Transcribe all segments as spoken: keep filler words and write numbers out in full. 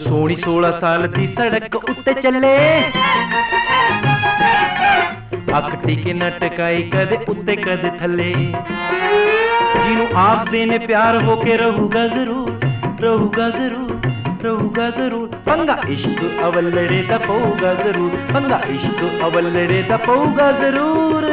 सोनी सोलह साल दी सड़क उत्ते चले, अख टिके न टकाई कदे उत्ते कदे थले। जिनू आखदे ने प्यार होके रहूगा जरूर, रहूगा जरूर, रहूगा जरूर। पंगा इश्क अवलड़े दा पऊगा जरूर, पंगा इश्क अवलड़े दा पऊगा जरूर।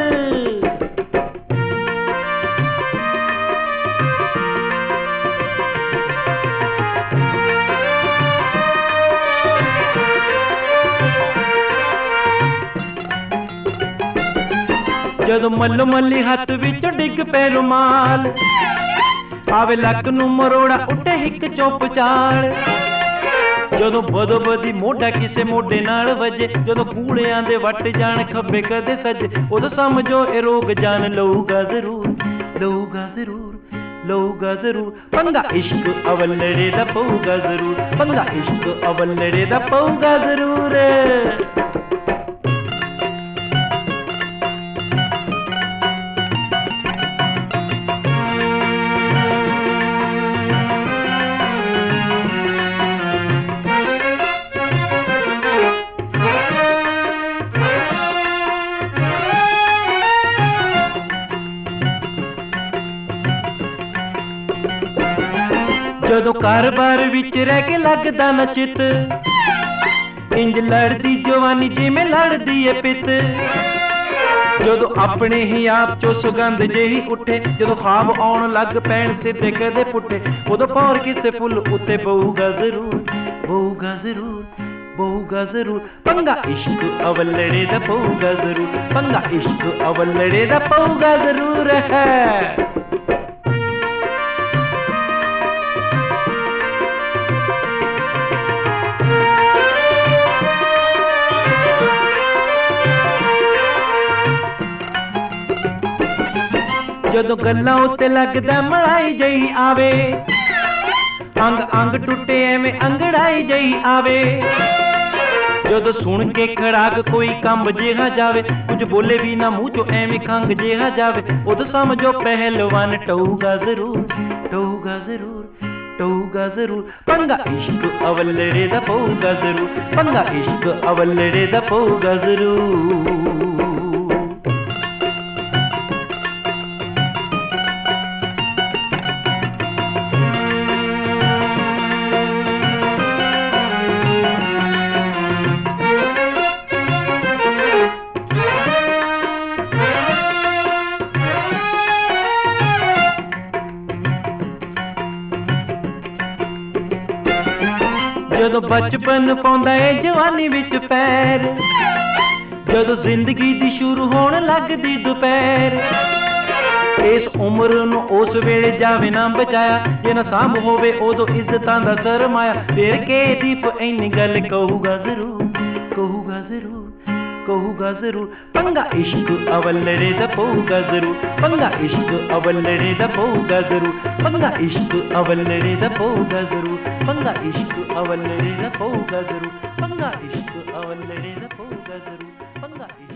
जदों मल्लो मल्ली हथ विच डिग पे रुमाल, आवे लक नू मरोड़ा उठे हिक चुप चाल। जदों बदो बदी मोढा किसे मोढे नाल वजे, जदों कूड़ियां दे वट जान खब्बे कदे सजे, उदों समझो ए रोग जान लऊगा जरूर, लऊगा जरूर, लऊगा जरूर। पंगा इश्क अवलड़े दा पऊगा जरूर, पंगा इश्क अवलड़े दा पऊगा जरूर। जदों घर बार विच रह के लगदा न चित, इंज लड़दी जवानी जिवें लड़दी है पित। जदों अपने ही आप चो सुगंध जेही उठे, जदों ख्वाब आउण लग पैण सिद्धे कदे पुठे, उदों पौर किसे फुल उत्ते बहूगा जरूर, बहूगा जरूर, बहूगा जरूर। पंगा इश्क अवलड़े दा पऊगा जरूर, पंगा इश्क अवलड़े दा पऊगा जरूर है। जदों गल्लां उत्ते लगदा मलाई जई आवे, अंग अंग टुटे एवें अंगड़ाई जई आवे। जदों सुन के खड़ाक कोई कंब जेहा जावे, कुछ बोले भी ना मुंह चो एवें खंग जेहा जावे, उदों समझो पहलवान टऊगा जरूर, टऊगा जरूर, टऊगा जरूर। पंगा इश्क अवलड़े दा पऊगा जरूर, पंगा इश्क अवलड़े दा पऊगा जरूर। जदों बचपन पाउंदा है जवानी विच पैर, जदों जिंदगी दी शुरू होण लगदी दोपहर। इस उम्र नू उस वेले जावे ना बचाया, जे ना सांभ होवे उदों इज्जतां दा सरमाया। फिर के दीप इन्नी गल कहूगा जरूर, कहूगा जरूर, कहूगा जरूर। पंगा इश्क अवलड़े दा पऊगा जरूर, पंगा इश्क अवलड़े दा पऊगा जरूर, पंगा इश्क अवलड़े दा पऊगा जरूर, पंगा इश्क अवलड़े दा पऊगा जरूर, पंगा इश्क अवलड़े दा पऊगा जरूर, पंगा इश्क